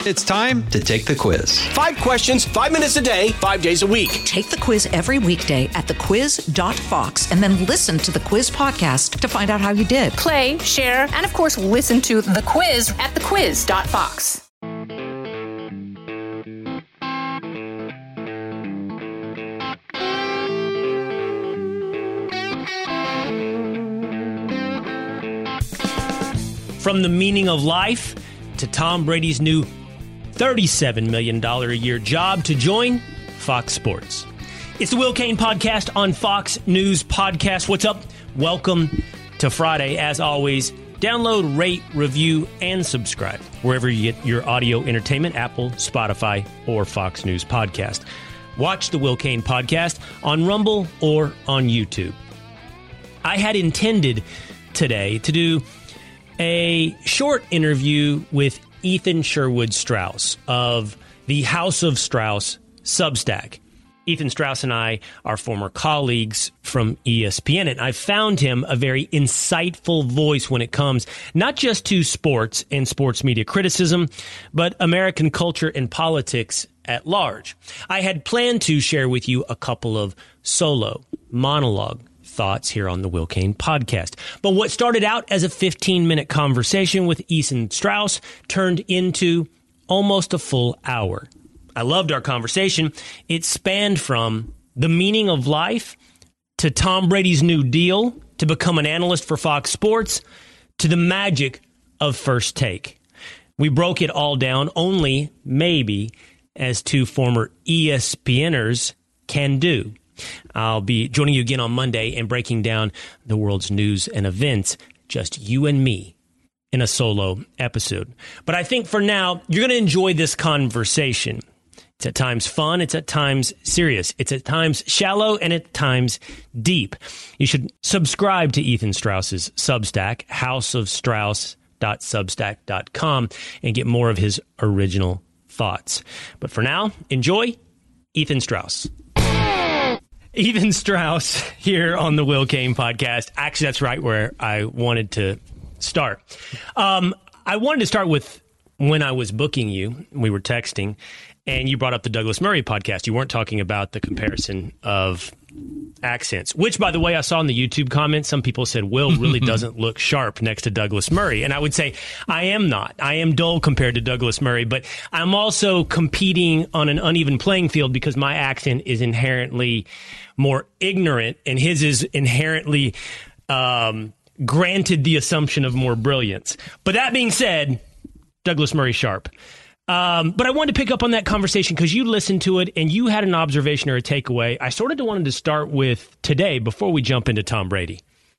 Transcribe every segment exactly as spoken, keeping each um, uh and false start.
It's time to take the quiz. Five questions, five minutes a day, five days a week. Take the quiz every weekday at the quiz dot fox and then listen to the quiz podcast to find out how you did. Play, share, and of course, listen to the quiz at the quiz dot fox. From the meaning of life to Tom Brady's new thirty-seven million dollars a year job to join Fox Sports. It's the Will Cain Podcast on Fox News Podcast. What's up? Welcome to Friday. As always, download, rate, review, and subscribe wherever you get your audio entertainment, Apple, Spotify, or Fox News Podcast. Watch the Will Cain Podcast on Rumble or on YouTube. I had intended today to do a short interview with Ethan Sherwood Strauss of the House of Strauss Substack. Ethan Strauss and I are former colleagues from E S P N, and I found him a very insightful voice when it comes not just to sports and sports media criticism, but American culture and politics at large. I had planned to share with you a couple of solo monologue thoughts here on the Will Cain Podcast. But what started out as a fifteen-minute conversation with Ethan Strauss turned into almost a full hour. I loved our conversation. It spanned from the meaning of life to Tom Brady's new deal to become an analyst for Fox Sports to the magic of First Take. We broke it all down only, maybe, as two former ESPNers can do. I'll be joining you again on Monday and breaking down the world's news and events, just you and me in a solo episode. But I think for now, you're going to enjoy this conversation. It's at times fun, it's at times serious, it's at times shallow, and at times deep. You should subscribe to Ethan Strauss's Substack, house of strauss dot substack dot com, and get more of his original thoughts. But for now, enjoy Ethan Strauss. Ethan Strauss here on the Will Cain Podcast. Actually, that's right where I wanted to start. Um, I wanted to start with when I was booking you. We were texting, and you brought up the Douglas Murray podcast. You weren't talking about the comparison of accents, which, by the way, I saw in the YouTube comments, some people said Will really doesn't look sharp next to Douglas Murray. And I would say, I am not. I am dull compared to Douglas Murray, but I'm also competing on an uneven playing field because my accent is inherently more ignorant and his is inherently um, granted the assumption of more brilliance. But that being said, Douglas Murray sharp. Um, but I wanted to pick up on that conversation because you listened to it and you had an observation or a takeaway. I sort of wanted to start with today before we jump into Tom Brady.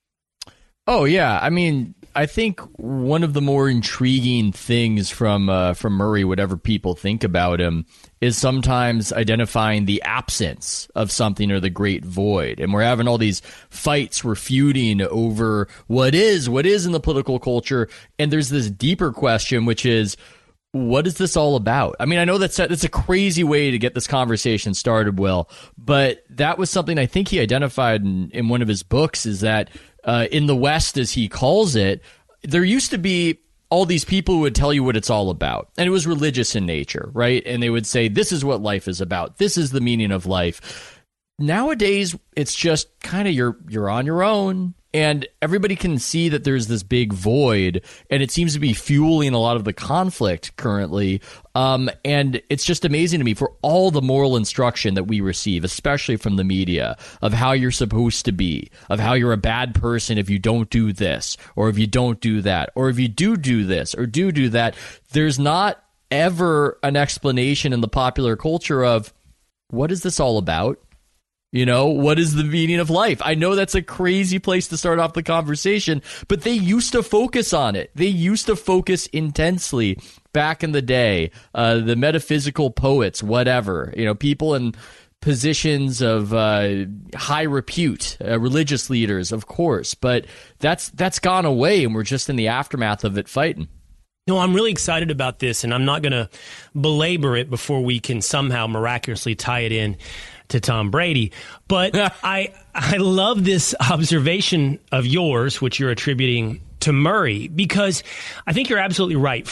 Oh, yeah. I mean, I think one of the more intriguing things from uh, from Murray, whatever people think about him, is sometimes identifying the absence of something or the great void. And we're having all these fights, we're feuding over what is, what is in the political culture. And there's this deeper question, which is, what is this all about? I mean, I know that's a, that's a crazy way to get this conversation started, Will, but that was something I think he identified in, in one of his books, is that uh, in the West, as he calls it, there used to be all these people who would tell you what it's all about. And it was religious in nature, right? And they would say, this is what life is about. This is the meaning of life. Nowadays, it's just kind of you're you're on your own. And everybody can see that there's this big void, and it seems to be fueling a lot of the conflict currently. Um, and it's just amazing to me for all the moral instruction that we receive, especially from the media, of how you're supposed to be, of how you're a bad person if you don't do this, or if you don't do that, or if you do do this, or do do that. There's not ever an explanation in the popular culture of, what is this all about? You know, what is the meaning of life? I know that's a crazy place to start off the conversation, but they used to focus on it. They used to focus intensely back in the day. Uh, the metaphysical poets, whatever, you know, people in positions of uh, high repute, uh, religious leaders, of course, but that's that's gone away, and we're just in the aftermath of it fighting. No, I'm really excited about this, and I'm not going to belabor it before we can somehow miraculously tie it in to Tom Brady. But I I love this observation of yours, which you're attributing to Murray, because I think you're absolutely right. First,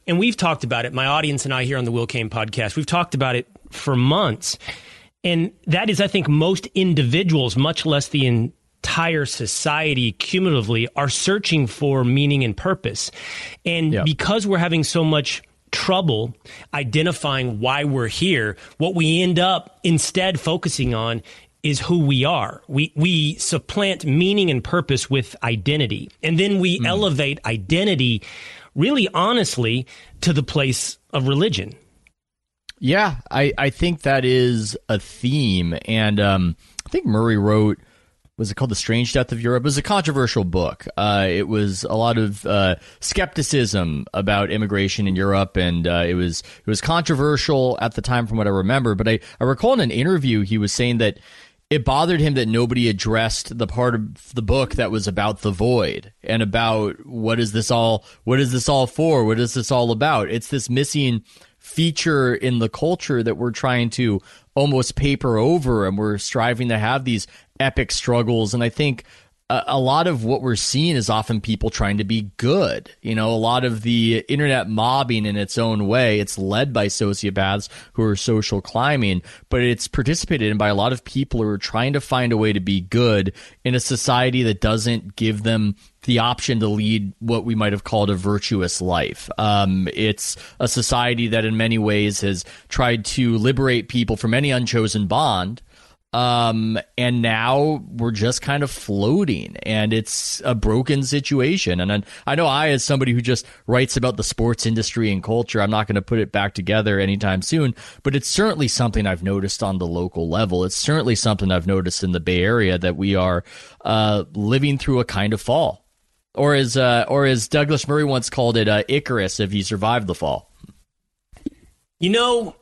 and we've talked about it, my audience and I here on the Will Cain podcast, we've talked about it for months. And that is, I think, most individuals, much less the entire society cumulatively, are searching for meaning and purpose. And yeah. because we're having so much trouble identifying why we're here, what we end up instead focusing on is who we are. We we supplant meaning and purpose with identity. And then we mm. elevate identity, really honestly, to the place of religion. Yeah, I, I think that is a theme. And um, I think Murray wrote, was it called The Strange Death of Europe? It was a controversial book. Uh, it was a lot of uh, skepticism about immigration in Europe, and uh, it was it was controversial at the time from what I remember. But I, I recall in an interview he was saying that it bothered him that nobody addressed the part of the book that was about the void and about what is this all what is this all for? What is this all about? It's this missing feature in the culture that we're trying to almost paper over, and we're striving to have these epic struggles. And I think a, a lot of what we're seeing is often people trying to be good. You know, a lot of the internet mobbing in its own way, it's led by sociopaths who are social climbing, but it's participated in by a lot of people who are trying to find a way to be good in a society that doesn't give them the option to lead what we might have called a virtuous life. Um, it's a society that in many ways has tried to liberate people from any unchosen bond. Um, and now we're just kind of floating, and it's a broken situation. And I, I know I, as somebody who just writes about the sports industry and culture, I'm not going to put it back together anytime soon, but it's certainly something I've noticed on the local level. It's certainly something I've noticed in the Bay Area, that we are uh, living through a kind of fall. Or as uh, or as Douglas Murray once called it, uh, Icarus, if he survived the fall. You know,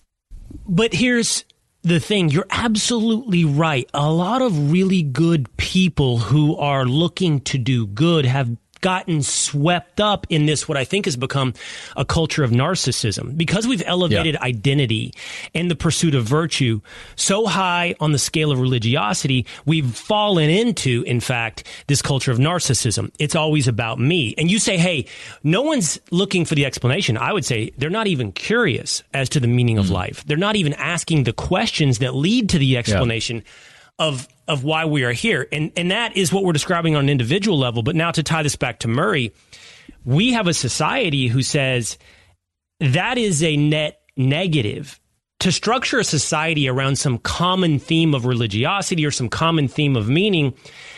but here's the thing. You're absolutely right. A lot of really good people who are looking to do good have gotten swept up in this, what I think has become a culture of narcissism, because we've elevated yeah. identity and the pursuit of virtue so high on the scale of religiosity. We've fallen into, in fact, this culture of narcissism. It's always about me. And you say, hey, no one's looking for the explanation. I would say they're not even curious as to the meaning mm-hmm. of life. They're not even asking the questions that lead to the explanation yeah. of of why we are here. And and that is what we're describing on an individual level. But now to tie this back to Murray, we have a society who says that is a net negative. To structure a society around some common theme of religiosity or some common theme of meaning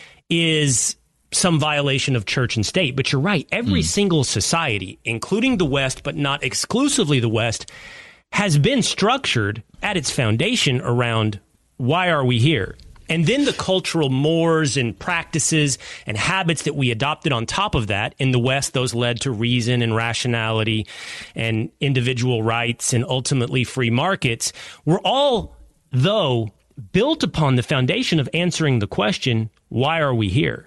is some violation of church and state. But you're right. Every mm. single society, including the West, but not exclusively the West, has been structured at its foundation around why are we here? And then the cultural mores and practices and habits that we adopted on top of that. In the West, those led to reason and rationality and individual rights and ultimately free markets, were all, though, built upon the foundation of answering the question, why are we here?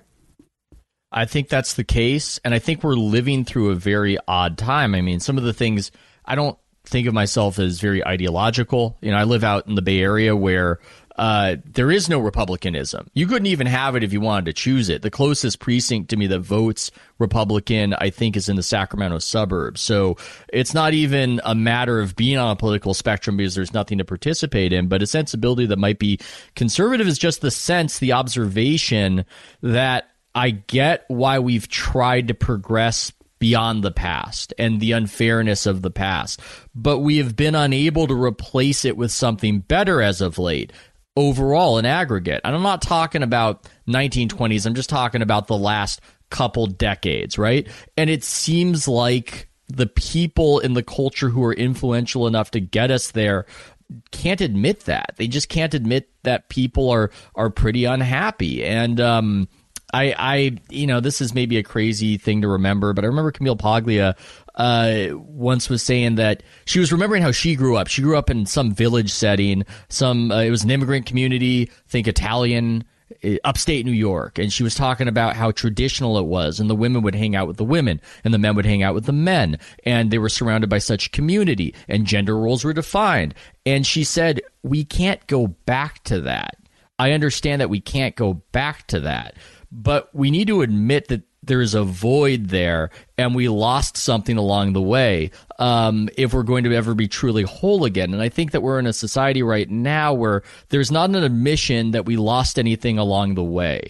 I think that's the case. And I think we're living through a very odd time. I mean, some of the things, I don't think of myself as very ideological. You know, I live out in the Bay Area where Uh, there is no Republicanism. You couldn't even have it if you wanted to choose it. The closest precinct to me that votes Republican, I think, is in the Sacramento suburbs. So it's not even a matter of being on a political spectrum because there's nothing to participate in, but a sensibility that might be conservative is just the sense, the observation that I get why we've tried to progress beyond the past and the unfairness of the past, but we have been unable to replace it with something better as of late. Overall, in aggregate. And I'm not talking about nineteen twenties. I'm just talking about the last couple decades, right? And it seems like the people in the culture who are influential enough to get us there can't admit that. They just can't admit that people are are pretty unhappy. And um, I, I, you know, this is maybe a crazy thing to remember, but I remember Camille Paglia uh, once was saying that she was remembering how she grew up. She grew up in some village setting, some uh, it was an immigrant community, think Italian, upstate New York, and she was talking about how traditional it was, and the women would hang out with the women, and the men would hang out with the men, and they were surrounded by such community, and gender roles were defined. And she said, we can't go back to that. I understand that we can't go back to that, but we need to admit that there's a void there, and we lost something along the way um, if we're going to ever be truly whole again. And I think that we're in a society right now where there's not an admission that we lost anything along the way.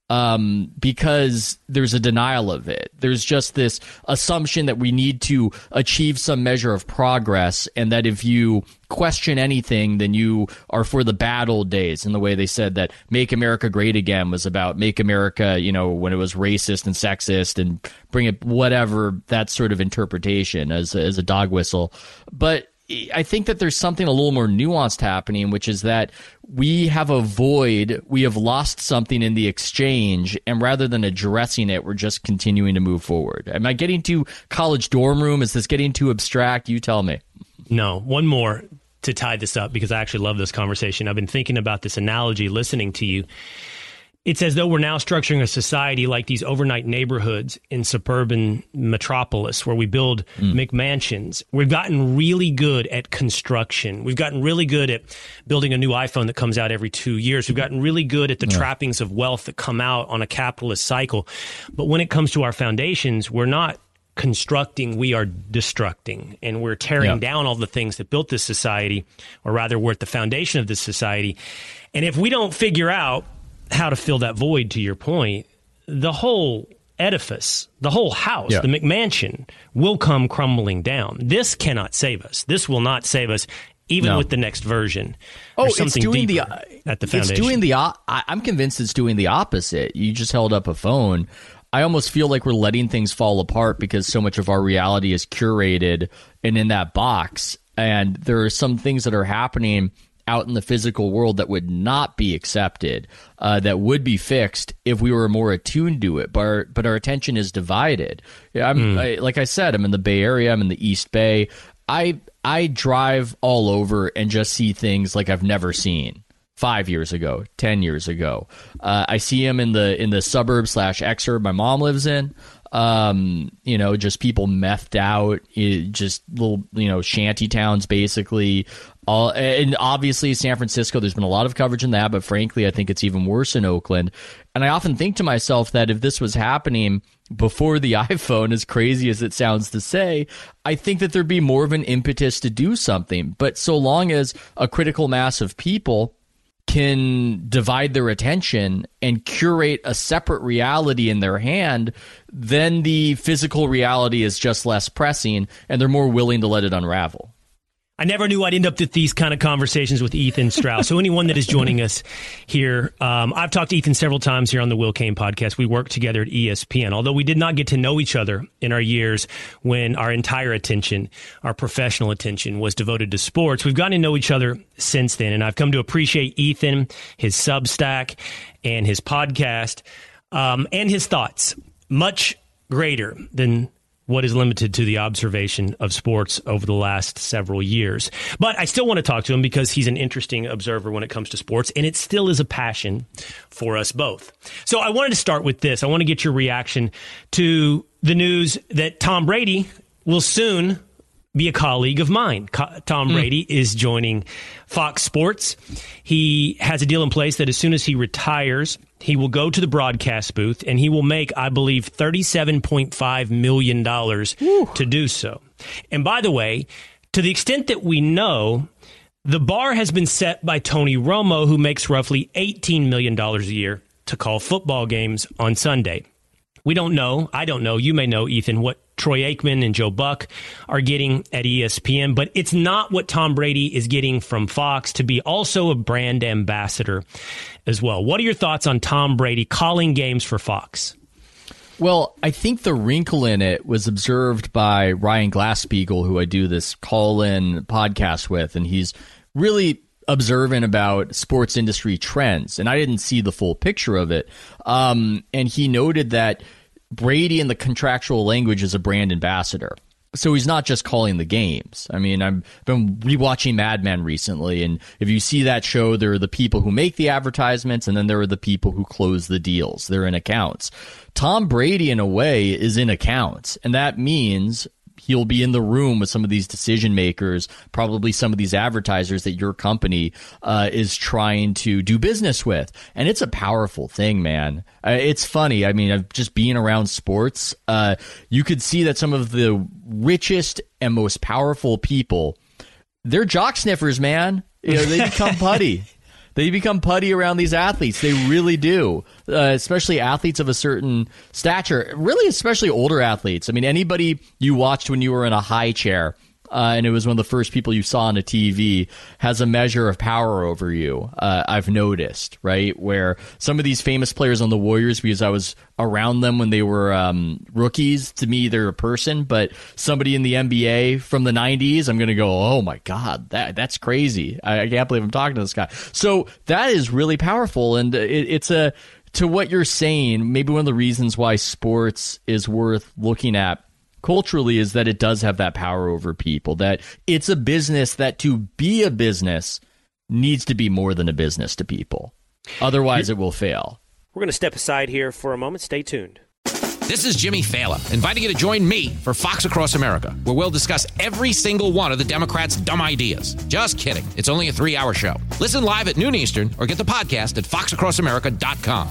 Um, because there's a denial of it. There's just this assumption that we need to achieve some measure of progress, and that if you question anything, then you are for the bad old days. And the way they said that Make America Great Again was about Make America, you know, when it was racist and sexist, and bring it whatever, that sort of interpretation as, as a dog whistle. But I think that there's something a little more nuanced happening, which is that we have a void, we have lost something in the exchange, and rather than addressing it, we're just continuing to move forward. Am I getting too college dorm room? Is this getting too abstract? You tell me. No, one more to tie this up, because I actually love this conversation. I've been thinking about this analogy listening to you. It's as though we're now structuring a society like these overnight neighborhoods in suburban metropolis where we build mm. McMansions. We've gotten really good at construction. We've gotten really good at building a new iPhone that comes out every two years. We've gotten really good at the yeah. trappings of wealth that come out on a capitalist cycle. But when it comes to our foundations, we're not constructing, we are destructing. And we're tearing yeah. down all the things that built this society, or rather we're at the foundation of this society. And if we don't figure out how to fill that void, to your point, the whole edifice, the whole house, yeah. the McMansion will come crumbling down. This cannot save us. This will not save us, even no. with the next version. Oh, There's it's doing the at the foundation. It's doing the. I'm convinced it's doing the opposite. You just held up a phone. I almost feel like we're letting things fall apart because so much of our reality is curated and in that box. And there are some things that are happening out in the physical world that would not be accepted, uh, that would be fixed if we were more attuned to it. But our, but our attention is divided. I'm mm. I, like I said, I'm in the Bay Area. I'm in the East Bay. I I drive all over and just see things like I've never seen five years ago, ten years ago. Uh, I see them in the in the suburb slash exurb my mom lives in. Um, you know, just people methed out, it, just little, you know, shanty towns, basically. All, and obviously San Francisco, there's been a lot of coverage in that, but frankly, I think it's even worse in Oakland. And I often think to myself that if this was happening before the iPhone, as crazy as it sounds to say, I think that there'd be more of an impetus to do something. But so long as a critical mass of people can divide their attention and curate a separate reality in their hand, then the physical reality is just less pressing, and they're more willing to let it unravel. I never knew I'd end up with these kind of conversations with Ethan Strauss. So anyone that is joining us here, um, I've talked to Ethan several times here on the Will Cain podcast. We worked together at E S P N, although we did not get to know each other in our years when our entire attention, our professional attention, was devoted to sports. We've gotten to know each other since then, and I've come to appreciate Ethan, his Substack, and his podcast, um, and his thoughts much greater than what is limited to the observation of sports over the last several years. But I still want to talk to him because he's an interesting observer when it comes to sports, and it still is a passion for us both. So I wanted to start with this. I want to get your reaction to the news that Tom Brady will soon be a colleague of mine. Co- Tom Brady mm. is joining Fox Sports. He has a deal in place that as soon as he retires, he will go to the broadcast booth and he will make, I believe, thirty-seven point five million dollars Woo. to do so. And by the way, to the extent that we know, the bar has been set by Tony Romo, who makes roughly eighteen million dollars a year to call football games on Sunday. We don't know. I don't know. You may know, Ethan, what Troy Aikman and Joe Buck are getting at E S P N, but it's not what Tom Brady is getting from Fox to be also a brand ambassador as well. What are your thoughts on Tom Brady calling games for Fox? Well, I think the wrinkle in it was observed by Ryan Glass-Steagall, who I do this call-in podcast with, and he's really observant about sports industry trends, and I didn't see the full picture of it. Um, and he noted that Brady in the contractual language is a brand ambassador. So he's not just calling the games. I mean, I've been rewatching Mad Men recently, and if you see that show, there are the people who make the advertisements, and then there are the people who close the deals. They're in accounts. Tom Brady, in a way, is in accounts, and that means he'll be in the room with some of these decision makers, probably some of these advertisers that your company uh, is trying to do business with. And it's a powerful thing, man. Uh, it's funny. I mean, just being around sports, uh, you could see that some of the richest and most powerful people, they're jock sniffers, man. You know, they become putty. They become putty around these athletes. They really do, uh, especially athletes of a certain stature, really especially older athletes. I mean, anybody you watched when you were in a high chair, uh, and it was one of the first people you saw on a T V, has a measure of power over you, uh, I've noticed, right? Where some of these famous players on the Warriors, because I was around them when they were um, rookies, to me, they're a person, but somebody in the N B A from the nineties, I'm going to go, oh my God, that that's crazy. I, I can't believe I'm talking to this guy. So that is really powerful. And it, it's a, to what you're saying, maybe one of the reasons why sports is worth looking at culturally is that it does have that power over people, that it's a business that to be a business needs to be more than a business to people. Otherwise, it will fail. We're going to step aside here for a moment. Stay tuned. This is Jimmy Fallon, inviting you to join me for Fox Across America, where we'll discuss every single one of the Democrats' dumb ideas. Just kidding. It's only a three-hour show. Listen live at noon Eastern or get the podcast at fox across america dot com.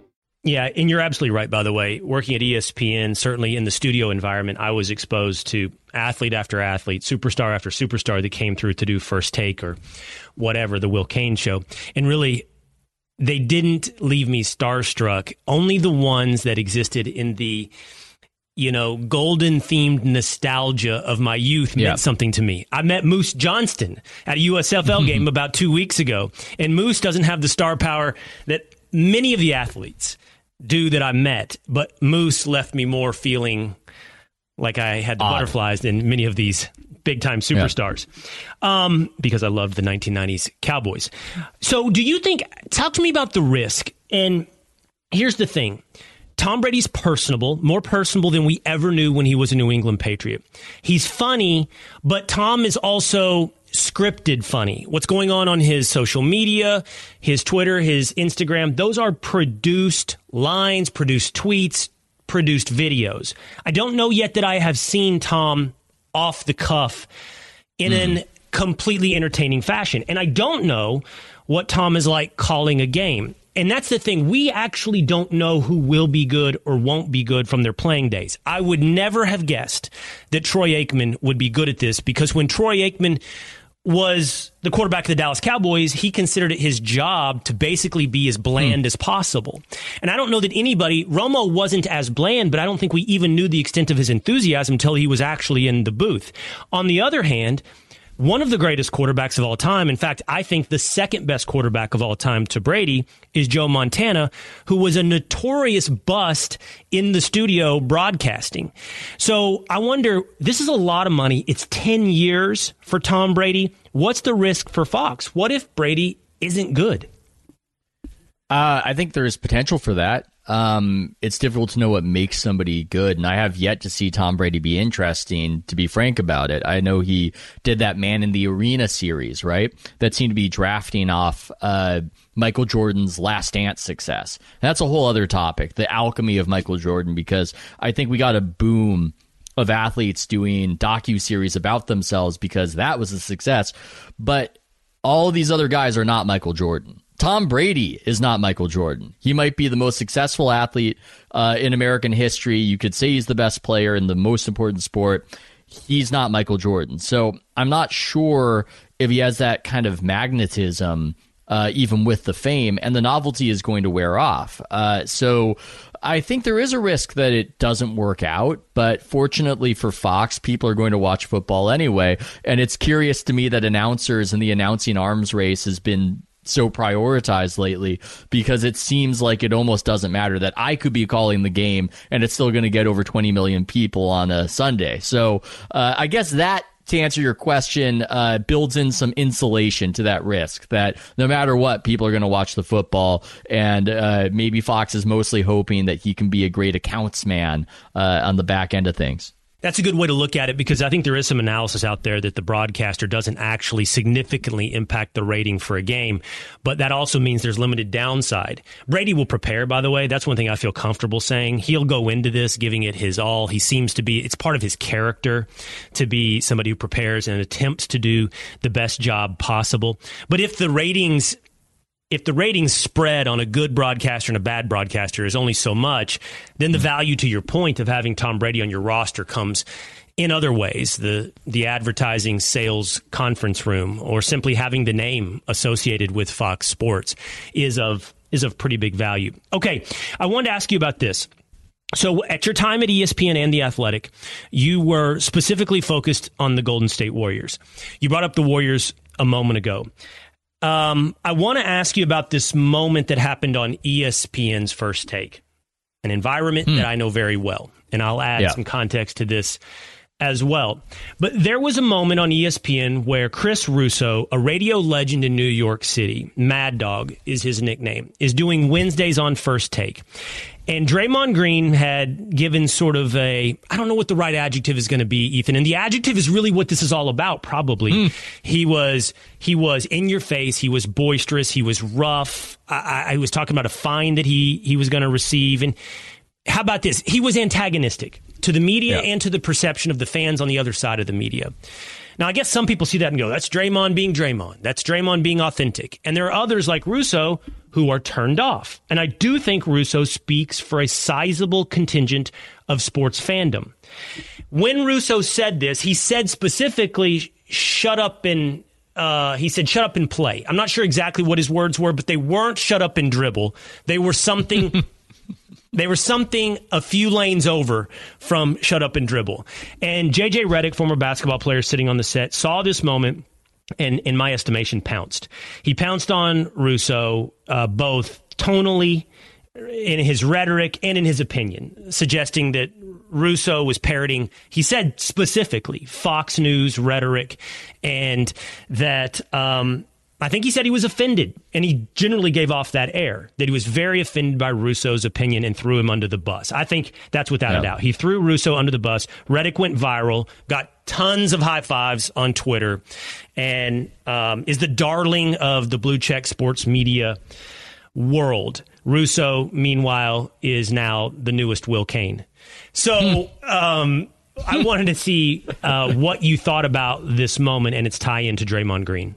Yeah, and you're absolutely right, by the way. Working at E S P N, certainly in the studio environment, I was exposed to athlete after athlete, superstar after superstar that came through to do First Take or whatever, the Will Cain show. And really, they didn't leave me starstruck. Only the ones that existed in the, you know, golden-themed nostalgia of my youth meant yeah. something to me. I met Moose Johnston at a U S F L game about two weeks ago, and Moose doesn't have the star power that many of the athletes do that I met, but Moose left me more feeling like I had the Odd. butterflies than many of these big-time superstars, yeah. um, because I loved the nineteen nineties Cowboys. So do you think, talk to me about the risk, and here's the thing. Tom Brady's personable, more personable than we ever knew when he was a New England Patriot. He's funny, but Tom is also scripted funny. What's going on on his social media, his Twitter, his Instagram, those are produced lines, produced tweets, produced videos. I don't know yet that I have seen Tom off the cuff in mm. an completely entertaining fashion. And I don't know what Tom is like calling a game. And that's the thing. We actually don't know who will be good or won't be good from their playing days. I would never have guessed that Troy Aikman would be good at this, because when Troy Aikman was the quarterback of the Dallas Cowboys, he considered it his job to basically be as bland hmm. as possible. And I don't know that anybody, Romo wasn't as bland, but I don't think we even knew the extent of his enthusiasm until he was actually in the booth. On the other hand, one of the greatest quarterbacks of all time, in fact, I think the second best quarterback of all time to Brady, is Joe Montana, who was a notorious bust in the studio broadcasting. So I wonder, this is a lot of money. It's ten years for Tom Brady. What's the risk for Fox? What if Brady isn't good? Uh, I think there is potential for that. Um, it's difficult to know what makes somebody good, and I have yet to see Tom Brady be interesting, to be frank about it. I know he did that Man in the Arena series, right? That seemed to be drafting off uh, Michael Jordan's Last Dance success. That's a whole other topic, the alchemy of Michael Jordan, because I think we got a boom of athletes doing docuseries about themselves because that was a success. But all of these other guys are not Michael Jordan. Tom Brady is not Michael Jordan. He might be the most successful athlete uh, in American history. You could say he's the best player in the most important sport. He's not Michael Jordan. So I'm not sure if he has that kind of magnetism, uh, even with the fame, and the novelty is going to wear off. Uh, so I think there is a risk that it doesn't work out, but fortunately for Fox, people are going to watch football anyway. And it's curious to me that announcers and the announcing arms race has been so prioritized lately, because it seems like it almost doesn't matter that I could be calling the game and it's still going to get over twenty million people on a Sunday. So uh, I guess that, to answer your question, uh, builds in some insulation to that risk that no matter what, people are going to watch the football, and uh, maybe Fox is mostly hoping that he can be a great accounts man uh, on the back end of things. That's a good way to look at it, because I think there is some analysis out there that the broadcaster doesn't actually significantly impact the rating for a game, but that also means there's limited downside. Brady will prepare, by the way. That's one thing I feel comfortable saying. He'll go into this giving it his all. He seems to be, it's part of his character to be somebody who prepares and attempts to do the best job possible. But if the ratings If the ratings spread on a good broadcaster and a bad broadcaster is only so much, then the value to your point of having Tom Brady on your roster comes in other ways. The the advertising sales conference room, or simply having the name associated with Fox Sports is of is of pretty big value. Okay, I wanted to ask you about this. So at your time at E S P N and The Athletic, you were specifically focused on the Golden State Warriors. You brought up the Warriors a moment ago. Um, I want to ask you about this moment that happened on E S P N's First Take, an environment hmm. that I know very well, and I'll add yeah. some context to this as well. But there was a moment on E S P N where Chris Russo, a radio legend in New York City, Mad Dog is his nickname, is doing Wednesdays on First Take. And Draymond Green had given sort of a, I don't know what the right adjective is going to be, Ethan. And the adjective is really what this is all about, probably. Mm. He was he was in your face. He was boisterous. He was rough. I, I was talking about a fine that he, he was going to receive. And how about this? He was antagonistic to the media yeah. and to the perception of the fans on the other side of the media. Now, I guess some people see that and go, that's Draymond being Draymond. That's Draymond being authentic. And there are others like Russo who are turned off. And I do think Russo speaks for a sizable contingent of sports fandom. When Russo said this, he said specifically, shut up and uh, he said, shut up and play. I'm not sure exactly what his words were, but they weren't shut up and dribble. They were something... They were something a few lanes over from shut up and dribble. And J J Redick, former basketball player sitting on the set, saw this moment and, in my estimation, pounced. He pounced on Russo, uh, both tonally, in his rhetoric, and in his opinion, suggesting that Russo was parroting, he said specifically, Fox News rhetoric, and that... Um, I think he said he was offended, and he generally gave off that air, that he was very offended by Russo's opinion and threw him under the bus. I think that's without yeah. a doubt. He threw Russo under the bus. Redick went viral, got tons of high fives on Twitter, and um, is the darling of the blue check sports media world. Russo, meanwhile, is now the newest Will Cain. So um, I wanted to see uh, what you thought about this moment and its tie-in to Draymond Green.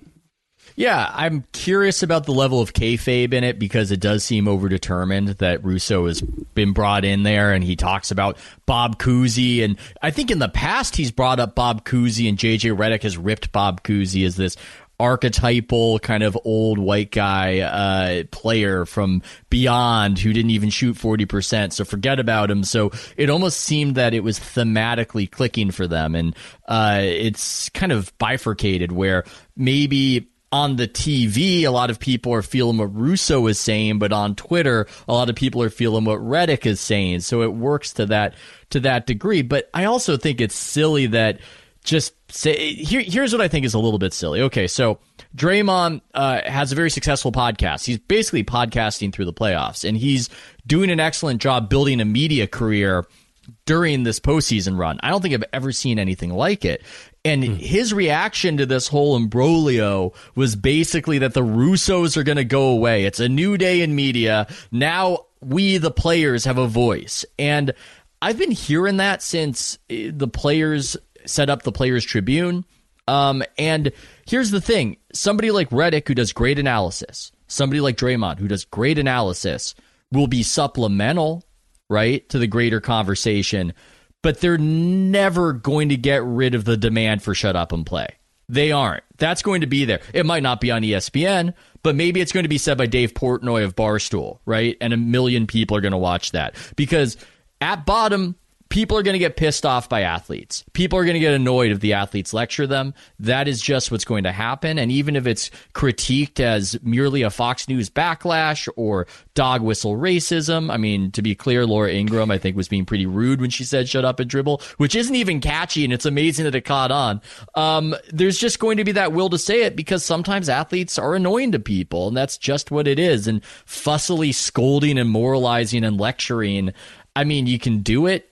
Yeah, I'm curious about the level of kayfabe in it, because it does seem overdetermined that Russo has been brought in there, and he talks about Bob Cousy. And I think in the past he's brought up Bob Cousy, and J J Redick has ripped Bob Cousy as this archetypal kind of old white guy uh, player from beyond who didn't even shoot forty percent. So forget about him. So it almost seemed that it was thematically clicking for them. And uh, it's kind of bifurcated where maybe on the T V, a lot of people are feeling what Russo is saying, but on Twitter, a lot of people are feeling what Redick is saying. So it works to that to that degree. But I also think it's silly that just say here. Here's what I think is a little bit silly. Okay, so Draymond uh, has a very successful podcast. He's basically podcasting through the playoffs, and he's doing an excellent job building a media career during this postseason run. I don't think I've ever seen anything like it. And his reaction to this whole imbroglio was basically that the Russos are going to go away. It's a new day in media. Now we, the players, have a voice. And I've been hearing that since the players set up the Players Tribune. Um, and here's the thing. Somebody like Redick, who does great analysis, somebody like Draymond, who does great analysis, will be supplemental, right, to the greater conversation. But they're never going to get rid of the demand for shut up and play. They aren't. That's going to be there. It might not be on E S P N, but maybe it's going to be said by Dave Portnoy of Barstool, right? And a million people are going to watch that. Because at bottom, people are going to get pissed off by athletes. People are going to get annoyed if the athletes lecture them. That is just what's going to happen. And even if it's critiqued as merely a Fox News backlash or dog whistle racism, I mean, to be clear, Laura Ingraham, I think, was being pretty rude when she said shut up and dribble, which isn't even catchy, and it's amazing that it caught on. Um, there's just going to be that will to say it, because sometimes athletes are annoying to people, and that's just what it is. And fussily scolding and moralizing and lecturing, I mean, you can do it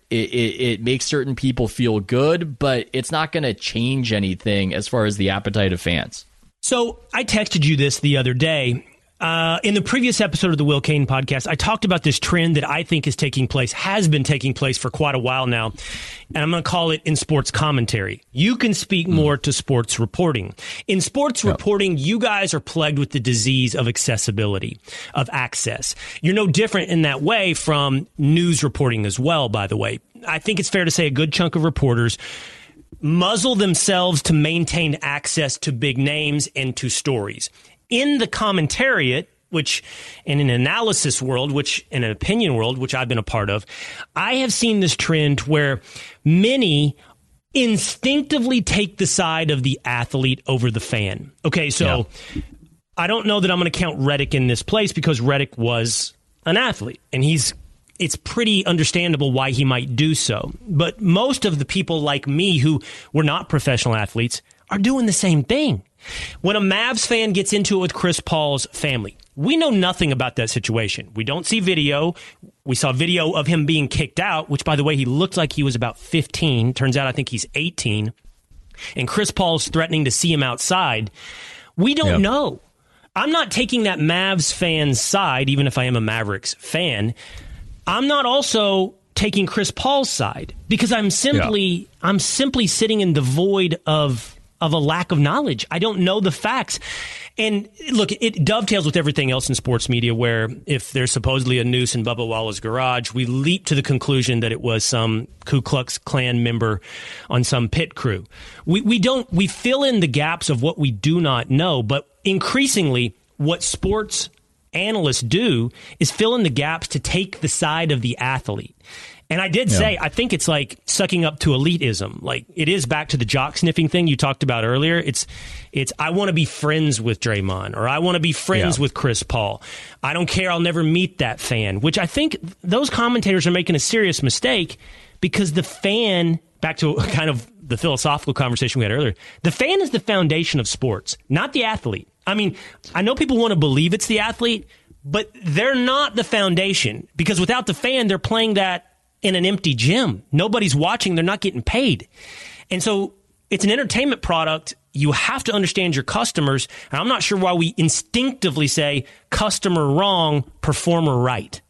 It, it, it makes certain people feel good, but it's not going to change anything as far as the appetite of fans. So I texted you this the other day. Uh, in the previous episode of the Will Cain podcast, I talked about this trend that I think is taking place, has been taking place for quite a while now, and I'm going to call it in sports commentary. You can speak more to sports reporting. In sports yep. reporting, you guys are plagued with the disease of accessibility, of access. You're no different in that way from news reporting as well, by the way. I think it's fair to say a good chunk of reporters muzzle themselves to maintain access to big names and to stories. In the commentariat, which in an analysis world, which in an opinion world, which I've been a part of, I have seen this trend where many instinctively take the side of the athlete over the fan. Okay, so yeah. I don't know that I'm going to count Reddick in this place because Reddick was an athlete, and he's it's pretty understandable why he might do so. But most of the people like me who were not professional athletes are doing the same thing. When a Mavs fan gets into it with Chris Paul's family, we know nothing about that situation. We don't see video. We saw video of him being kicked out, which, by the way, he looked like he was about fifteen. Turns out I think he's eighteen. And Chris Paul's threatening to see him outside. We don't yep. know. I'm not taking that Mavs fan's side, even if I am a Mavericks fan. I'm not also taking Chris Paul's side because I'm simply yeah. I'm simply sitting in the void of of a lack of knowledge. I don't know the facts. And look, it dovetails with everything else in sports media where if there's supposedly a noose in Bubba Wallace's garage, we leap to the conclusion that it was some Ku Klux Klan member on some pit crew. We we don't we fill in the gaps of what we do not know, but increasingly what sports analysts do is fill in the gaps to take the side of the athlete. And I did yeah. say, I think it's like sucking up to elitism. Like it is back to the jock sniffing thing you talked about earlier. It's, it's, I want to be friends with Draymond, or I want to be friends yeah. with Chris Paul. I don't care. I'll never meet that fan, which I think those commentators are making a serious mistake because the fan, back to kind of the philosophical conversation we had earlier, the fan is the foundation of sports, not the athlete. I mean, I know people want to believe it's the athlete, but they're not the foundation because without the fan, they're playing that in an empty gym. Nobody's watching. They're not getting paid. And so it's an entertainment product. You have to understand your customers. And I'm not sure why we instinctively say customer wrong, performer right.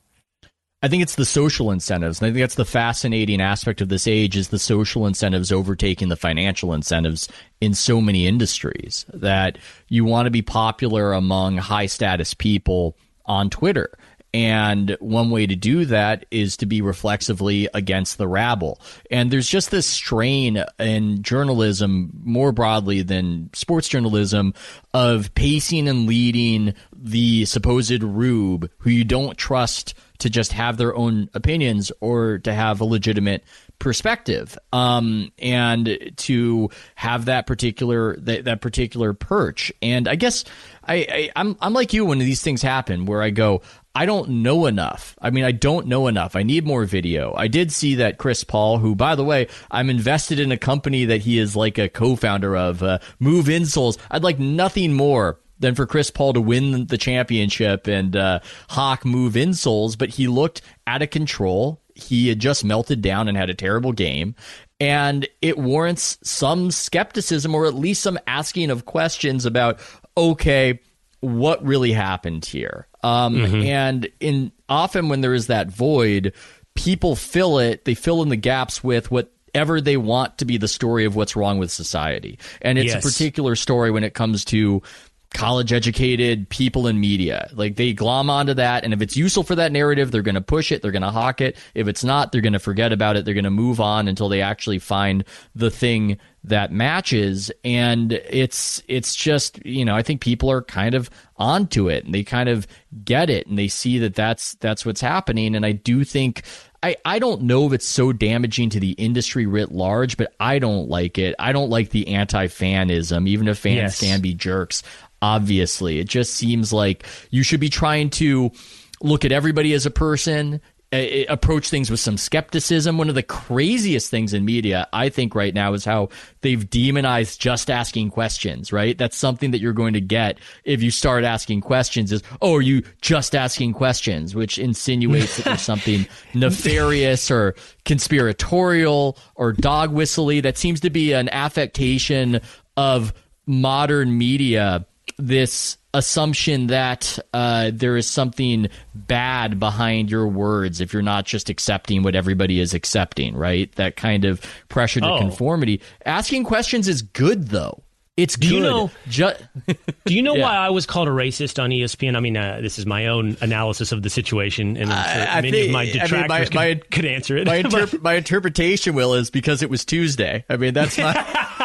I think it's the social incentives. And I think that's the fascinating aspect of this age is the social incentives overtaking the financial incentives in so many industries that you want to be popular among high status people on Twitter. And one way to do that is to be reflexively against the rabble. And there's just this strain in journalism more broadly than sports journalism of pacing and leading the supposed rube who you don't trust to just have their own opinions or to have a legitimate perspective, um, and to have that particular that, that particular perch. And I guess I, I I'm I'm like you when these things happen, where I go, I don't know enough. I mean, I don't know enough. I need more video. I did see that Chris Paul, who, by the way, I'm invested in a company that he is like a co-founder of, uh, Move Insoles. I'd like nothing more than for Chris Paul to win the championship and uh, hawk Move Insoles, but he looked out of control. He had just melted down and had a terrible game. And it warrants some skepticism or at least some asking of questions about, okay, what really happened here? Um, mm-hmm. And in often when there is that void, people fill it, they fill in the gaps with whatever they want to be the story of what's wrong with society. And it's yes. a particular story when it comes to college-educated people in media. Like, they glom onto that, and if it's useful for that narrative, they're going to push it, they're going to hawk it. If it's not, they're going to forget about it, they're going to move on until they actually find the thing that matches. And it's it's just, you know, I think people are kind of onto it, and they kind of get it, and they see that that's, that's what's happening. And I do think... I, I don't know if it's so damaging to the industry writ large, but I don't like it. I don't like the anti-fanism, even if fans yes. can be jerks, obviously. It just seems like you should be trying to look at everybody as a person. uh, approach things with some skepticism. One of the craziest things in media, I think, right now is how they've demonized just asking questions, right? That's something that you're going to get if you start asking questions is, oh, are you just asking questions, which insinuates that there's something nefarious or conspiratorial or dog whistly. That seems to be an affectation of modern media, this assumption that uh, there is something bad behind your words if you're not just accepting what everybody is accepting, right? That kind of pressure to Oh. conformity. Asking questions is good, though. It's Do good. you know? Ju- Do you know Yeah. why I was called a racist on E S P N? I mean, uh, this is my own analysis of the situation, and I'm sure I- I many think- of my I mean, detractors my- could, my- could answer it. my, inter- But- my interpretation, Will, is because it was Tuesday. I mean, that's not...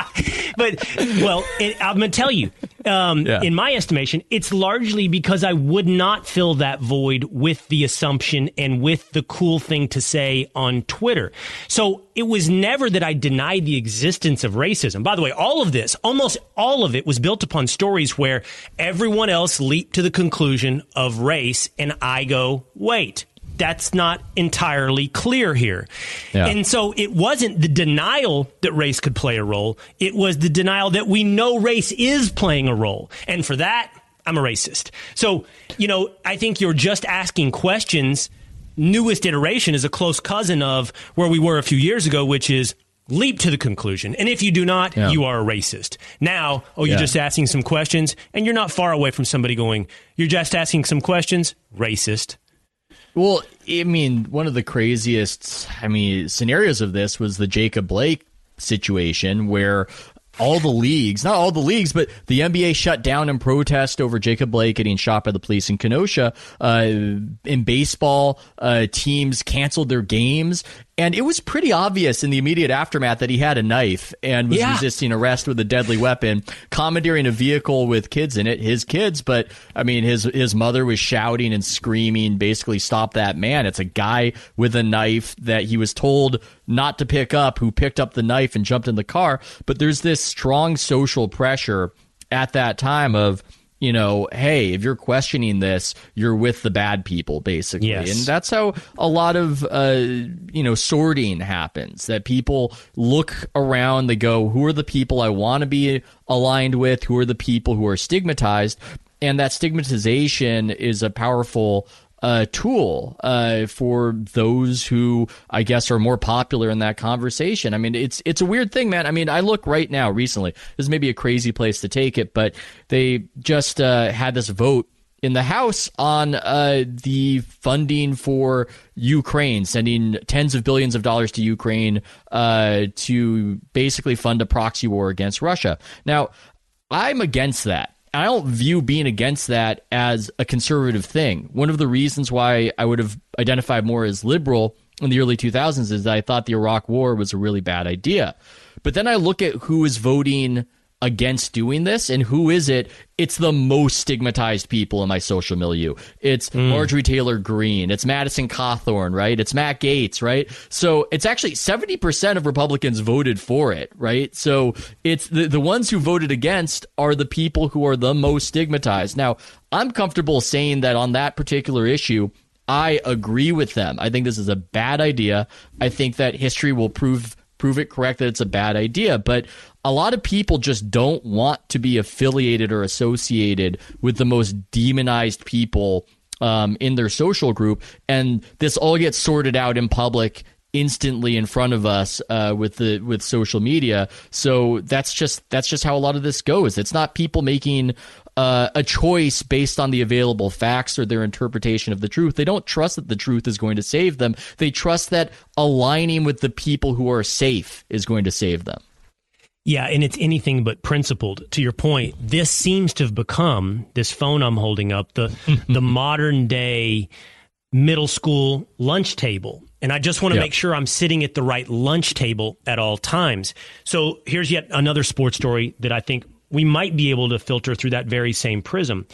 but well, it, I'm going to tell you, um, Yeah. in my estimation, it's largely because I would not fill that void with the assumption and with the cool thing to say on Twitter. So it was never that I denied the existence of racism. By the way, all of this, almost all of it, was built upon stories where everyone else leaped to the conclusion of race, and I go, wait. That's not entirely clear here. Yeah. And so it wasn't the denial that race could play a role. It was the denial that we know race is playing a role. And for that, I'm a racist. So, you know, I think you're just asking questions. Newest iteration is a close cousin of where we were a few years ago, which is leap to the conclusion. And if you do not, Yeah. you are a racist. Now, oh, you're Yeah. just asking some questions, and you're not far away from somebody going, you're just asking some questions, racist. Well, I mean, one of the craziest, I mean, scenarios of this was the Jacob Blake situation where all the leagues, not all the leagues, but the N B A shut down in protest over Jacob Blake getting shot by the police in Kenosha. Uh, in baseball, uh, teams canceled their games. And it was pretty obvious in the immediate aftermath that he had a knife and was Yeah. resisting arrest with a deadly weapon, commandeering a vehicle with kids in it, his kids. But I mean, his his mother was shouting and screaming, basically, stop that man. It's a guy with a knife that he was told not to pick up, who picked up the knife and jumped in the car. But there's this strong social pressure at that time of, you know, hey, if you're questioning this, you're with the bad people, basically. Yes. And that's how a lot of, uh, you know, sorting happens, that people look around, they go, who are the people I want to be aligned with? Who are the people who are stigmatized? And that stigmatization is a powerful uh, tool uh, for those who, I guess, are more popular in that conversation. I mean, it's it's a weird thing, man. I mean, I look right now recently. This may be a crazy place to take it, but they just uh, had this vote in the House on uh, the funding for Ukraine, sending tens of billions of dollars to Ukraine uh, to basically fund a proxy war against Russia. Now, I'm against that. I don't view being against that as a conservative thing. One of the reasons why I would have identified more as liberal in the early two thousands is that I thought the Iraq War was a really bad idea. But then I look at who is voting against doing this, and who is it? It's the most stigmatized people in my social milieu. It's mm. Marjorie Taylor Greene. It's Madison Cawthorn, right? It's Matt Gaetz, right? So it's actually seventy percent of Republicans voted for it, right? So it's the, the ones who voted against are the people who are the most stigmatized. Now, I'm comfortable saying that on that particular issue, I agree with them. I think this is a bad idea. I think that history will prove prove it correct that it's a bad idea. But a lot of people just don't want to be affiliated or associated with the most demonized people um, in their social group. And this all gets sorted out in public instantly in front of us uh, with the with social media. So that's just that's just how a lot of this goes. It's not people making uh, a choice based on the available facts or their interpretation of the truth. They don't trust that the truth is going to save them. They trust that aligning with the people who are safe is going to save them. Yeah, and it's anything but principled. To your point, this seems to have become, this phone I'm holding up, the the modern day middle school lunch table. And I just want to Yep. make sure I'm sitting at the right lunch table at all times. So here's yet another sports story that I think we might be able to filter through that very same prism.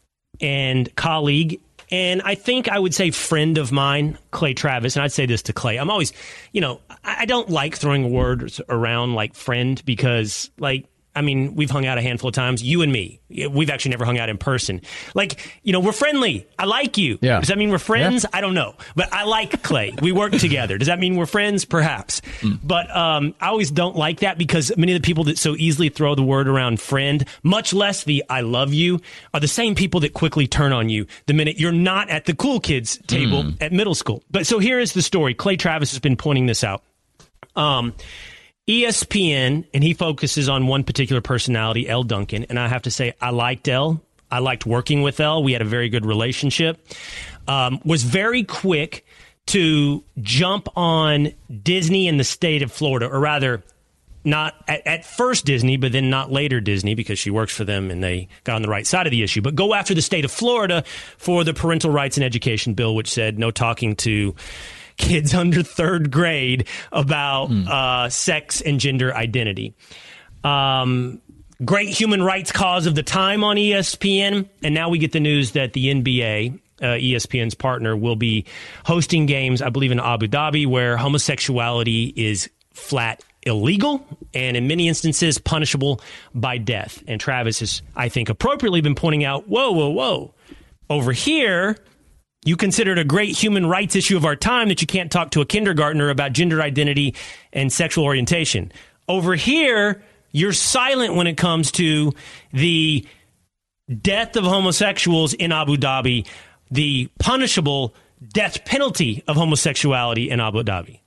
And colleague, and I think I would say friend of mine, Clay Travis, and I'd say this to Clay. I'm always, you know, I I don't like throwing words around like friend because, like, I mean, we've hung out a handful of times, you and me. We've actually never hung out in person. Like, you know, we're friendly. I like you. Yeah. Does that mean we're friends? Yeah. I don't know. But I like Clay. We work together. Does that mean we're friends? Perhaps. Mm. But um, I always don't like that because many of the people that so easily throw the word around friend, much less the I love you, are the same people that quickly turn on you the minute you're not at the cool kids table mm. at middle school. But so here is the story. Clay Travis has been pointing this out. Um, E S P N, and he focuses on one particular personality, Elle Duncan. And I have to say, I liked Elle. I liked working with Elle. We had a very good relationship. Um, was very quick to jump on Disney in the state of Florida, or rather, not at, at first Disney, but then not later Disney, because she works for them and they got on the right side of the issue. But go after the state of Florida for the Parental Rights and Education Bill, which said no talking to kids under third grade about mm. uh, sex and gender identity. Um, great human rights cause of the time on E S P N. And now we get the news that the N B A, uh, E S P N's partner, will be hosting games, I believe, in Abu Dhabi, where homosexuality is flat illegal and in many instances punishable by death. And Travis has, I think, appropriately been pointing out, whoa, whoa, whoa. Over here, you consider it a great human rights issue of our time that you can't talk to a kindergartner about gender identity and sexual orientation. Over here, you're silent when it comes to the death of homosexuals in Abu Dhabi, the punishable death penalty of homosexuality in Abu Dhabi.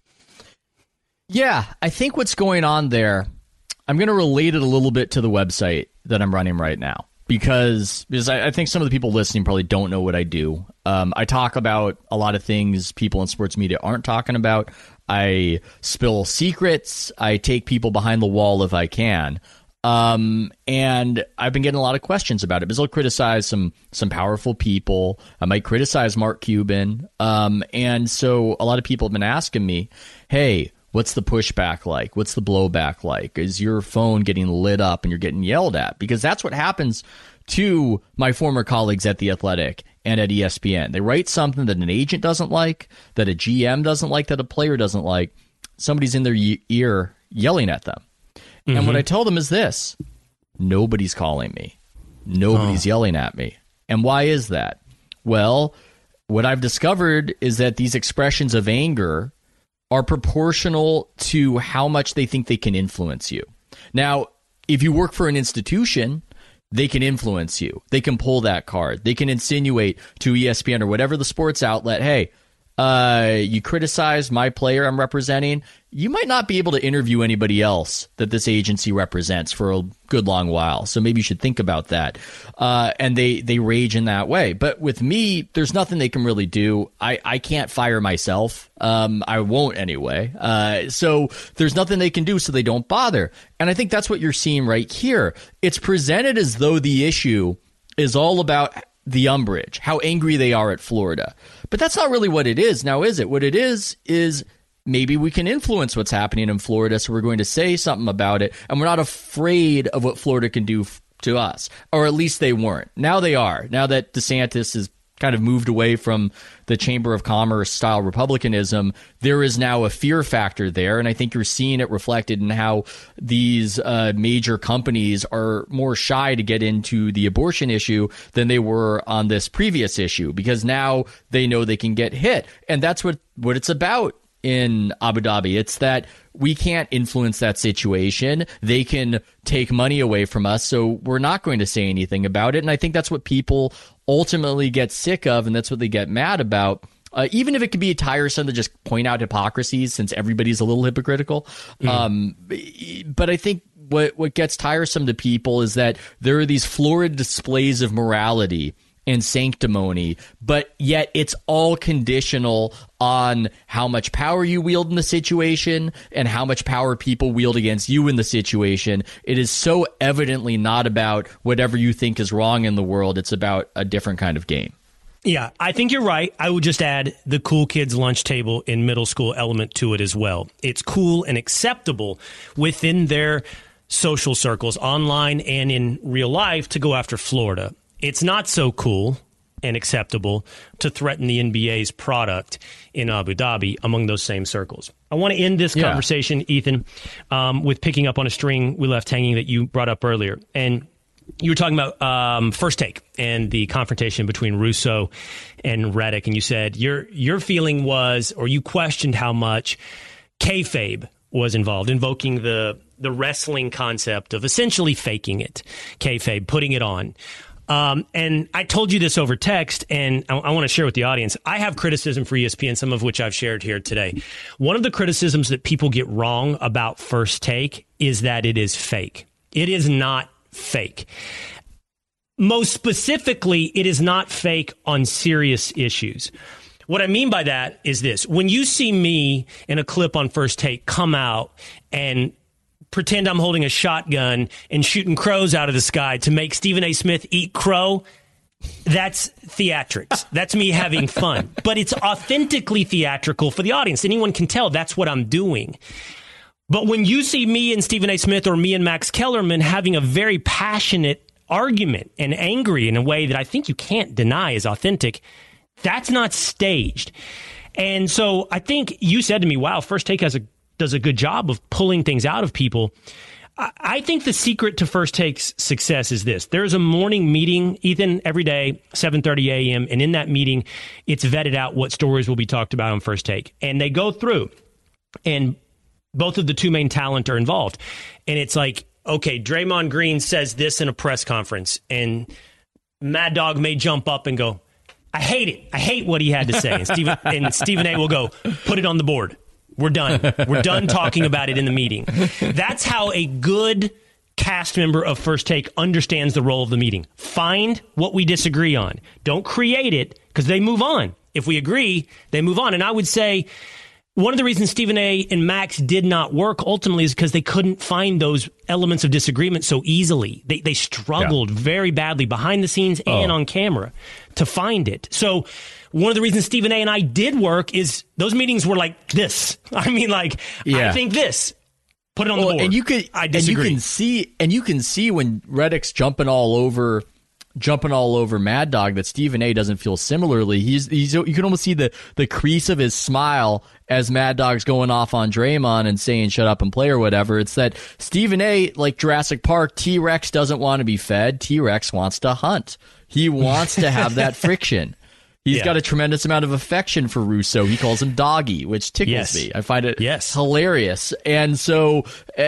Yeah, I think what's going on there, I'm going to relate it a little bit to the website that I'm running right now. Because, because I, I think some of the people listening probably don't know what I do. Um, I talk about a lot of things people in sports media aren't talking about. I spill secrets. I take people behind the wall if I can. Um, and I've been getting a lot of questions about it because I'll criticize some some powerful people. I might criticize Mark Cuban. Um, and so a lot of people have been asking me, hey, what's the pushback like? What's the blowback like? Is your phone getting lit up and you're getting yelled at? Because that's what happens to my former colleagues at The Athletic and at E S P N. They write something that an agent doesn't like, that a G M doesn't like, that a player doesn't like. Somebody's in their ear yelling at them. Mm-hmm. And what I tell them is this: nobody's calling me. Nobody's oh. yelling at me. And why is that? Well, what I've discovered is that these expressions of anger are proportional to how much they think they can influence you. Now, if you work for an institution, they can influence you. They can pull that card. They can insinuate to E S P N or whatever the sports outlet, hey, uh, you criticize my player I'm representing, you might not be able to interview anybody else that this agency represents for a good long while. So maybe you should think about that. Uh, and they, they rage in that way. But with me, there's nothing they can really do. I, I can't fire myself. Um, I won't anyway. Uh, so there's nothing they can do, so they don't bother. And I think that's what you're seeing right here. It's presented as though the issue is all about the umbrage, how angry they are at Florida. But that's not really what it is now, is it? What it is is maybe we can influence what's happening in Florida, so we're going to say something about it, and we're not afraid of what Florida can do f- to us, or at least they weren't. Now they are. Now that DeSantis has kind of moved away from the Chamber of Commerce style republicanism, there is now a fear factor there, and I think you're seeing it reflected in how these uh, major companies are more shy to get into the abortion issue than they were on this previous issue, because now they know they can get hit, and that's what, what it's about in Abu Dhabi. It's that we can't influence that situation. They can take money away from us, so we're not going to say anything about it. And I think that's what people ultimately get sick of, and that's what they get mad about. Uh, even if it could be tiresome to just point out hypocrisies, since everybody's a little hypocritical. Mm. Um, but I think what what gets tiresome to people is that there are these florid displays of morality and sanctimony, but yet it's all conditional on how much power you wield in the situation and how much power people wield against you in the situation. It is so evidently not about whatever you think is wrong in the world. It's about a different kind of game. Yeah, I think you're right. I would just add the cool kids lunch table in middle school element to it as well. It's cool and acceptable within their social circles, online and in real life, to go after Florida. It's not so cool and acceptable to threaten the N B A's product in Abu Dhabi among those same circles. I want to end this yeah. conversation, Ethan, um, with picking up on a string we left hanging that you brought up earlier. And you were talking about um, First Take and the confrontation between Russo and Reddick. And you said your your feeling was, or you questioned how much kayfabe was involved, invoking the, the wrestling concept of essentially faking it, kayfabe, putting it on. Um, and I told you this over text, and I, I want to share with the audience. I have criticism for E S P N, some of which I've shared here today. One of the criticisms that people get wrong about First Take is that it is fake. It is not fake. Most specifically, it is not fake on serious issues. What I mean by that is this. When you see me in a clip on First Take come out and pretend I'm holding a shotgun and shooting crows out of the sky to make Stephen A. Smith eat crow, that's theatrics. That's me having fun. But it's authentically theatrical for the audience. Anyone can tell that's what I'm doing. But when you see me and Stephen A. Smith or me and Max Kellerman having a very passionate argument and angry in a way that I think you can't deny is authentic, that's not staged. And so I think you said to me, wow, First Take has a does a good job of pulling things out of people. I, I think the secret to First Take's success is this. There's a morning meeting, Ethan, every day, seven thirty a.m., and in that meeting, it's vetted out what stories will be talked about on First Take. And they go through, and both of the two main talent are involved. And it's like, okay, Draymond Green says this in a press conference, and Mad Dog may jump up and go, I hate it. I hate what he had to say. And Stephen, and Stephen A. will go, put it on the board. We're done. We're done talking about it in the meeting. That's how a good cast member of First Take understands the role of the meeting. Find what we disagree on. Don't create it, because they move on. If we agree, they move on. And I would say one of the reasons Stephen A. and Max did not work ultimately is because they couldn't find those elements of disagreement so easily. They they struggled yeah. very badly behind the scenes and oh. on camera to find it. So one of the reasons Stephen A. and I did work is those meetings were like this. I mean, like, yeah. I think this. Put it on well, the board. And you could, I disagree. And you can see, and you can see when Reddick's jumping all over, jumping all over Mad Dog that Stephen A. doesn't feel similarly. He's, he's, you can almost see the, the crease of his smile as Mad Dog's going off on Draymond and saying shut up and play or whatever. It's that Stephen A., like Jurassic Park, T-Rex doesn't want to be fed. T-Rex wants to hunt. He wants to have that friction. He's yeah. got a tremendous amount of affection for Russo. He calls him Doggy, which tickles yes. me. I find it yes. hilarious, and so uh,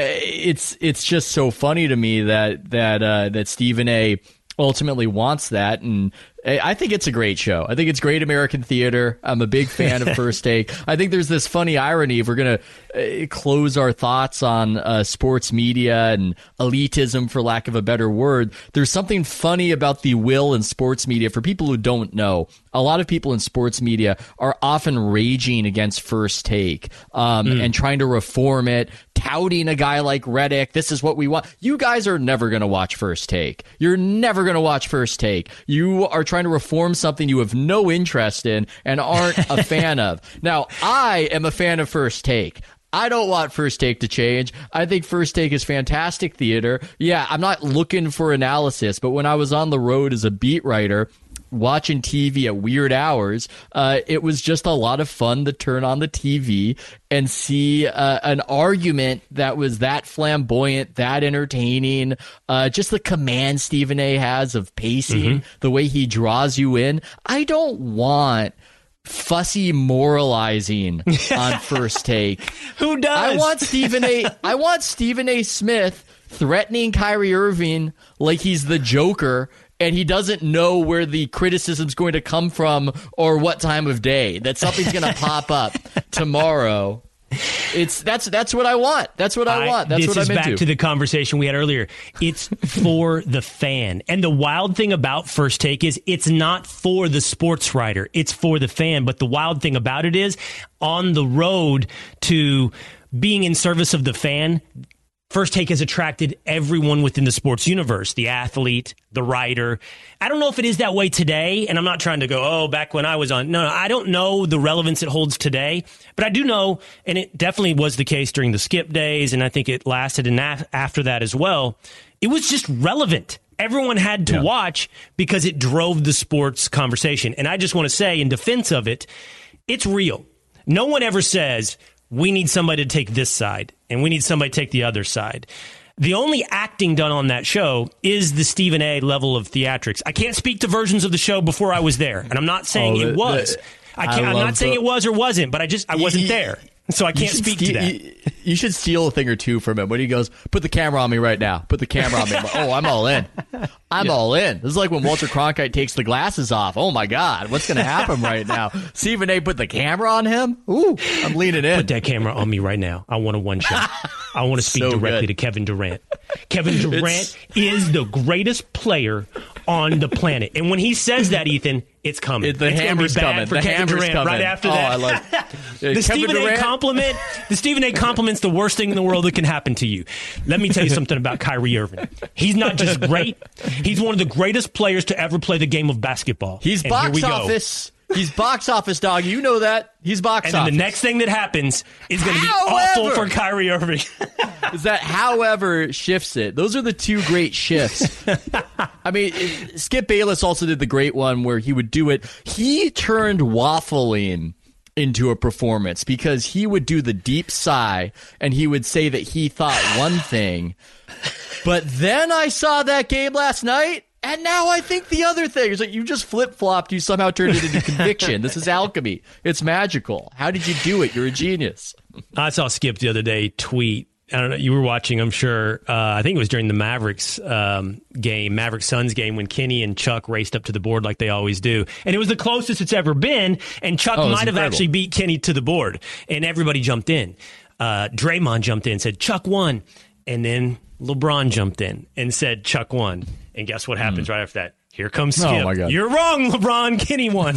it's it's just so funny to me that that uh, that Stephen A. ultimately wants that, and I think it's a great show. I think it's great American theater. I'm a big fan of First Take. I think there's this funny irony if we're going to uh, close our thoughts on uh, sports media and elitism, for lack of a better word. There's something funny about the will in sports media. For people who don't know, a lot of people in sports media are often raging against First Take um, mm. and trying to reform it, touting a guy like Reddick. This is what we want. You guys are never going to watch First Take. You're never going to watch First Take. You are trying to reform something you have no interest in and aren't a fan of. Now, I am a fan of First Take. I don't want First Take to change. I think First Take is fantastic theater. Yeah, I'm not looking for analysis, but when I was on the road as a beat writer, watching T V at weird hours, uh, it was just a lot of fun to turn on the T V and see uh, an argument that was that flamboyant, that entertaining, uh, just the command Stephen A. has of pacing, mm-hmm. the way he draws you in. I don't want fussy moralizing on First Take. Who does? I want Stephen A. I want Stephen A. Smith threatening Kyrie Irving like he's the Joker, and he doesn't know where the criticism's going to come from or what time of day, that something's going to pop up tomorrow. It's that's that's what I want. That's what I, I want. That's what I'm into. This is back to the conversation we had earlier. It's for the fan. And the wild thing about First Take is it's not for the sports writer. It's for the fan. But the wild thing about it is, on the road to being in service of the fan, First Take has attracted everyone within the sports universe, the athlete, the writer. I don't know if it is that way today, and I'm not trying to go, oh, back when I was on. No, no, I don't know the relevance it holds today, but I do know, and it definitely was the case during the Skip days, and I think it lasted and after that as well. It was just relevant. everyone had to yeah. watch because it drove the sports conversation. And I just want to say, in defense of it, it's real. No one ever says, we need somebody to take this side and we need somebody to take the other side. The only acting done on that show is the Stephen A. level of theatrics. I can't speak to versions of the show before I was there, and I'm not saying oh, the, it was. The, I can't, I I'm not saying the, it was or wasn't, but I just I wasn't there. So I can't speak steal, to that. You, you should steal a thing or two from him when he goes, put the camera on me right now. Put the camera on me. Like, oh, I'm all in. I'm yeah. all in. This is like when Walter Cronkite takes the glasses off. Oh, my God. What's going to happen right now? Stephen A. put the camera on him? Ooh, I'm leaning in. Put that camera on me right now. I want a one shot. I want to speak so directly good. to Kevin Durant. Kevin Durant it's... is the greatest player on the planet. And when he says that, Ethan, it's coming. It, the it's hammer's be coming. For the Kevin hammer's Durant coming. Right after oh, that. I love the Kevin Stephen Durant? A compliment. The Stephen A. compliment's the worst thing in the world that can happen to you. Let me tell you something about Kyrie Irving. He's not just great. He's one of the greatest players to ever play the game of basketball. He's and box office. He's box office, dog. You know that. He's box and office. And the next thing that happens is going to be awful for Kyrie Irving. Is that however shifts it. Those are the two great shifts. I mean, Skip Bayless also did the great one where he would do it. He turned waffling into a performance because he would do the deep sigh and he would say that he thought one thing. But then I saw that game last night. And now I think the other thing is that you just flip-flopped. You somehow turned it into conviction. This is alchemy. It's magical. How did you do it? You're a genius. I saw Skip the other day tweet. I don't know. You were watching, I'm sure. Uh, I think it was during the Mavericks um, game, Mavericks Suns game, when Kenny and Chuck raced up to the board like they always do. And it was the closest it's ever been. And Chuck oh, might have actually beat Kenny to the board. And everybody jumped in. Uh, Draymond jumped in and said, Chuck won. And then LeBron jumped in and said, Chuck won. And guess what happens mm. right after that? Here comes Skip. Oh my God. You're wrong, LeBron. Kenny won.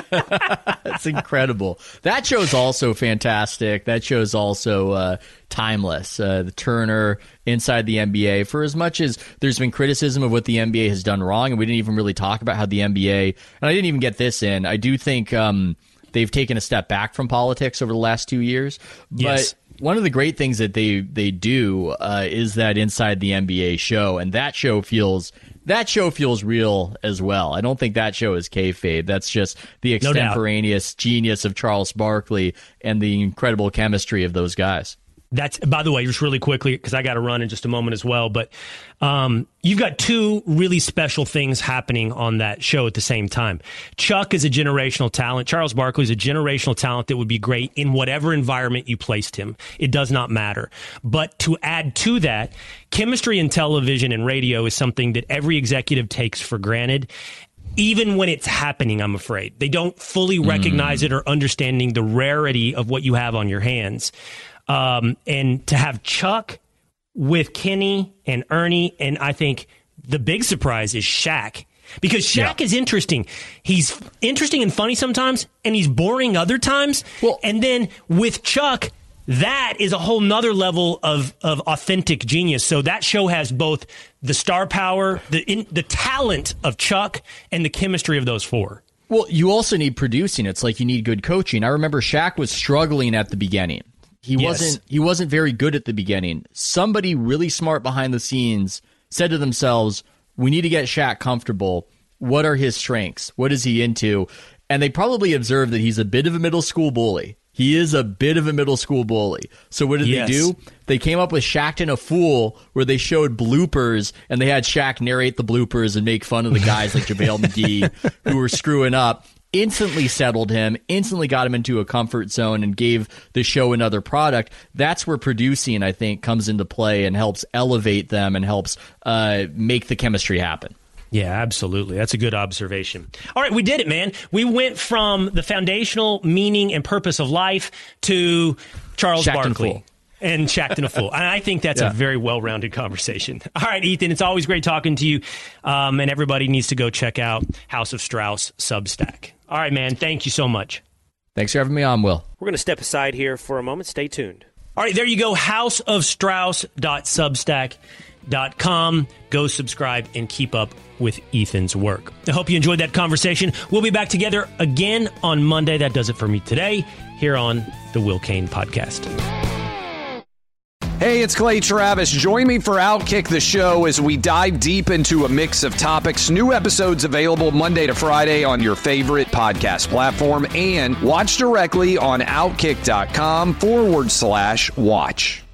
That's incredible. That show's also fantastic. That show's also uh, timeless. Uh, the Turner inside the N B A. For as much as there's been criticism of what the N B A has done wrong, and we didn't even really talk about how the N B A, and I didn't even get this in, I do think um, they've taken a step back from politics over the last two years. But yes. One of the great things that they they do uh, is that Inside the N B A show, and that show feels that show feels real as well. I don't think that show is kayfabe. That's just the extemporaneous no genius of Charles Barkley and the incredible chemistry of those guys. That's, by the way, just really quickly, because I got to run in just a moment as well, but um, you've got two really special things happening on that show at the same time. Chuck is a generational talent. Charles Barkley is a generational talent that would be great in whatever environment you placed him. It does not matter. But to add to that, chemistry in television and radio is something that every executive takes for granted. Even when it's happening, I'm afraid. They don't fully recognize mm. it or understanding the rarity of what you have on your hands. Um, and to have Chuck with Kenny and Ernie, and I think the big surprise is Shaq. Because Shaq yeah. is interesting. He's interesting and funny sometimes, and he's boring other times. Well, and then with Chuck, that is a whole nother level of, of authentic genius. So that show has both the star power, the in, the talent of Chuck, and the chemistry of those four. Well, you also need producing. It's like you need good coaching. I remember Shaq was struggling at the beginning. He yes. wasn't he wasn't very good at the beginning. Somebody really smart behind the scenes said to themselves, we need to get Shaq comfortable. What are his strengths? What is he into? And they probably observed that he's a bit of a middle school bully. He is a bit of a middle school bully. So what did yes. they do? They came up with Shaqtin' a Fool, where they showed bloopers, and they had Shaq narrate the bloopers and make fun of the guys like JaVale McGee who were screwing up. Instantly settled him, instantly got him into a comfort zone and gave the show another product. That's where producing, I think, comes into play and helps elevate them and helps uh, make the chemistry happen. Yeah, absolutely. That's a good observation. All right, we did it, man. We went from the foundational meaning and purpose of life to Charles Shaqtin' Barkley and Shaqtin' a Fool. And I think that's yeah. a very well-rounded conversation. All right, Ethan, it's always great talking to you. Um, and everybody needs to go check out House of Strauss Substack. All right, man. Thank you so much. Thanks for having me on, Will. We're going to step aside here for a moment. Stay tuned. All right, there you go. house of strauss dot substack dot com. Go subscribe and keep up with Ethan's work. I hope you enjoyed that conversation. We'll be back together again on Monday. That does it for me today here on the Will Cain Podcast. Hey, it's Clay Travis. Join me for Outkick the Show as we dive deep into a mix of topics. New episodes available Monday to Friday on your favorite podcast platform, and watch directly on outkick.com forward slash watch.